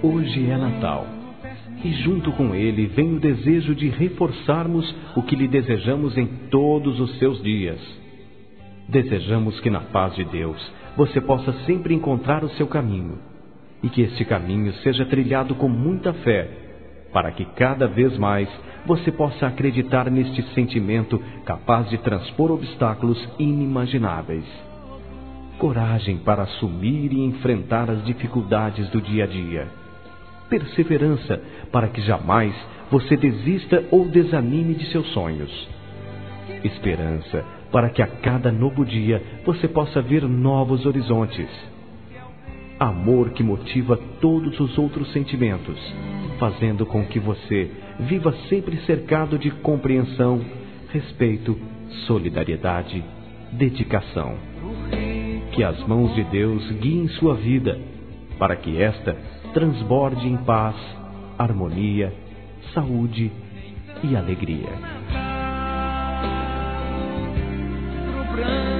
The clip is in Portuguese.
Hoje é Natal, e junto com ele vem o desejo de reforçarmos o que lhe desejamos em todos os seus dias. Desejamos que na paz de Deus você possa sempre encontrar o seu caminho, e que este caminho seja trilhado com muita fé, para que cada vez mais você possa acreditar neste sentimento capaz de transpor obstáculos inimagináveis. Coragem para assumir e enfrentar as dificuldades do dia a dia. Perseverança para que jamais você desista ou desanime de seus sonhos. Esperança para que a cada novo dia você possa ver novos horizontes. Amor que motiva todos os outros sentimentos, fazendo com que você viva sempre cercado de compreensão, respeito, solidariedade, dedicação. Que as mãos de Deus guiem sua vida, para que esta transborde em paz, harmonia, saúde e alegria.